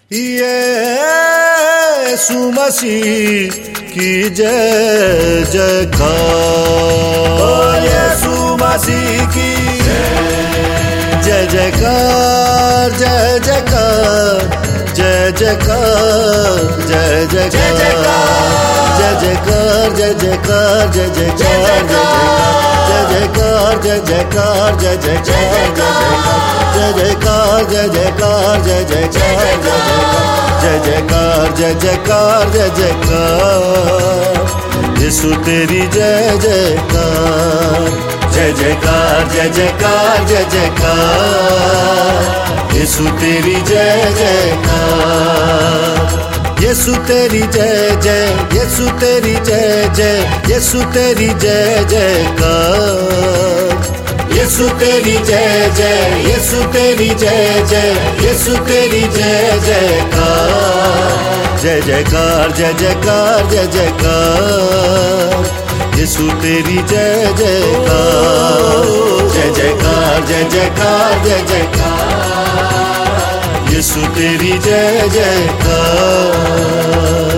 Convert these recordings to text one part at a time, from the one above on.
यीशु मसीह की जय जयकार, यीशु मसीह की जय जयकार, जय जयकार, जय जयकार, जय जयकार, जय जयकार, जय जयकार, जय जयकार, जय जयकार, जय जयकार, जय जयकार, जय जयकार, जय जयकार, जय जयकार, जय जयकार, जय जयकार, यीशु तेरी जय जयकार, जय जयकार, जय जयकार, जय जयकार, यीशु तेरी जय जयकार, यीशु तेरी जय जय, यीशु तेरी जय जय, यीशु तेरी जय जयकार, यीशु तेरी जय जय, यीशु तेरी जय जय, यीशु तेरी जय जयकार, जय जयकार, जय जयकार, जय जयकार, यीशु तेरी जय जयकार, जय जयकार, जय जयकार, जय जयकार, यीशु तेरी जय जयकार।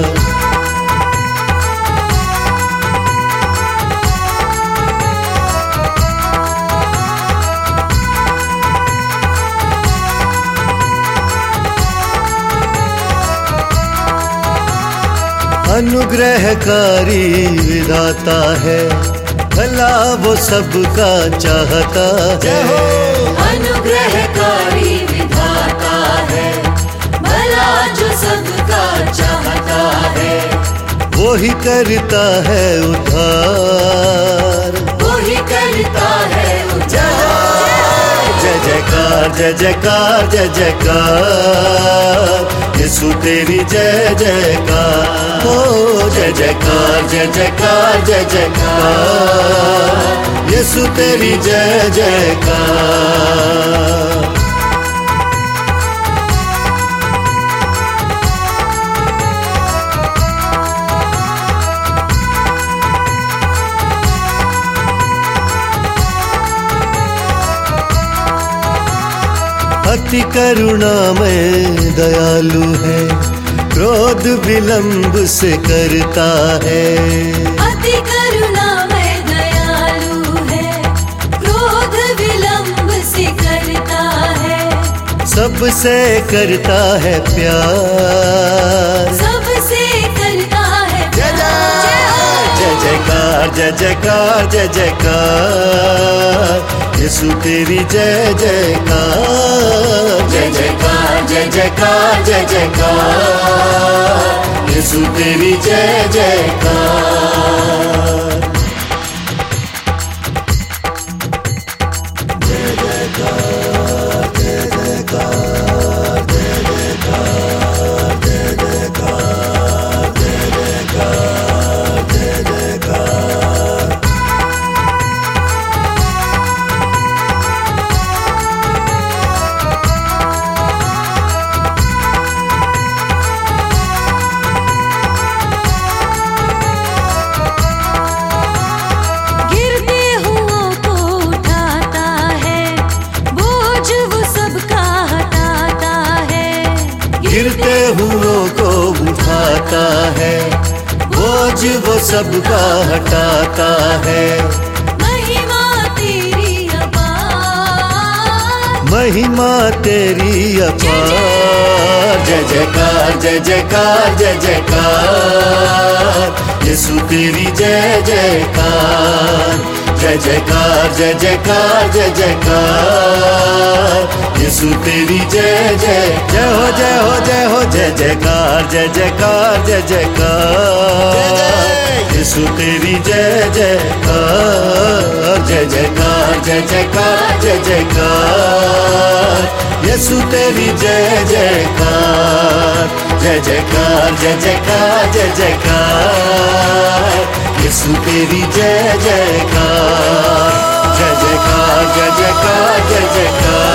अनुग्रहकारी विधाता है, भला वो सबका चाहता है। अनुग्रहकारी विधाता है, भला जो सबका चाहता है। वो ही करता है उद्धार, वो ही करता है उद्धार। जय जयकार, जय जयकार, जय जयकार, यीशु तेरी जय जयकार, ओ जय जयकार, जय जयकार, जय जयकार, यीशु तेरी जय जयकार। अति करुणामय दयालु है, क्रोध विलंब से करता है। अति करुणामय दयालु है, क्रोध विलंब से करता है। सबसे करता है प्यार, सबसे करता है प्यार। जय जयकार, जय जयकार, जय जयकार, यीशु तेरी जय जयकार, जय जयकार, जय जयकार, जय जयकार, यीशु तेरी जय जयकार। जय जयकार, जय जयकार, जय जयकार, जय जयकार, जय जयकार, जय जयकार। गिरते हुओं को उठाता है, बोझ वो सबका हटाता है। महिमा तेरी अपार, महिमा तेरी अपार, जय जयकार, जय जयकार, जय जयकार, यीशु तेरी जय जयकार, जय जयकार, जय जयकार, जय जयकार, यीशु तेरी जय जय, जय हो, जय हो, जय हो, जय जयकार, जय जयकार, जय जयकार, यीशु तेरी जय जयकार, जय जयकार, जय जयकार, जय जयकार, यीशु तेरी जय जयकार, जय जयकार, जय जयकार, जय जयकार, यीशु तेरी जय जयकार, जय जयकार, जय जयकार, जय जयकार।